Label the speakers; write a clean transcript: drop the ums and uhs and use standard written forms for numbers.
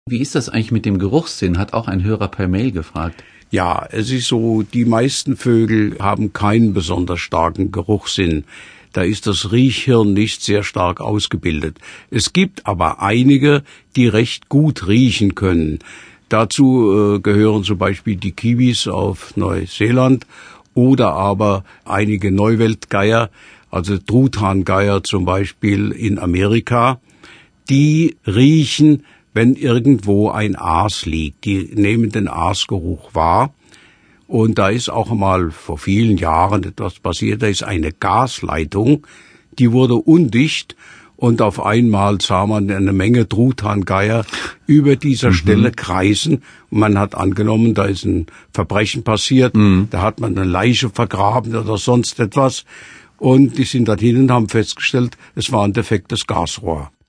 Speaker 1: Wie ist das eigentlich mit dem Geruchssinn? Hat auch ein Hörer per Mail gefragt.
Speaker 2: Ja, es ist so, die meisten Vögel haben keinen besonders starken Geruchssinn. Da ist das Riechhirn nicht sehr stark ausgebildet. Es gibt aber einige, die recht gut riechen können. Dazu gehören zum Beispiel die Kiwis auf Neuseeland oder aber einige Neuweltgeier, also Truthahngeier zum Beispiel in Amerika. Die riechen, wenn irgendwo ein Aas liegt. Die nehmen den Aasgeruch wahr. Und da ist auch einmal vor vielen Jahren etwas passiert. Da ist eine Gasleitung, die wurde undicht und auf einmal sah man eine Menge Truthahngeier über dieser Stelle kreisen. Und man hat angenommen, da ist ein Verbrechen passiert, da hat man eine Leiche vergraben oder sonst etwas. Und die sind dorthin und haben festgestellt, es war ein defektes Gasrohr.